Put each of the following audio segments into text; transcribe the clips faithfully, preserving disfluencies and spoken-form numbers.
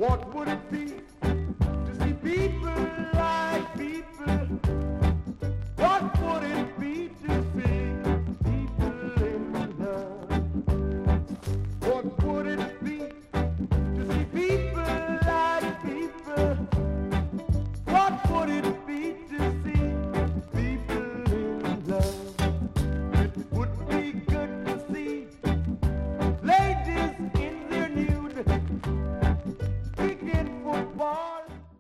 What would it be to see people like people? What would it be to see people in love? What would it be to see people like people? What would it be to see people in love? It would be good to see ladies in their nude kicking football.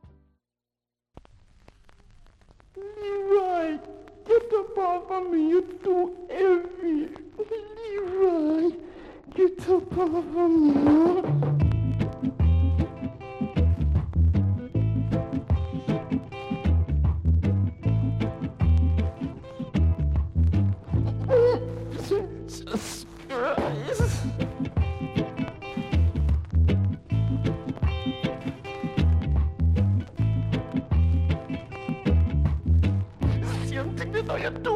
Leroy, get up off of me, you're too heavy. Leroy, get up off of me. Jesus Christ. Same thing that I do.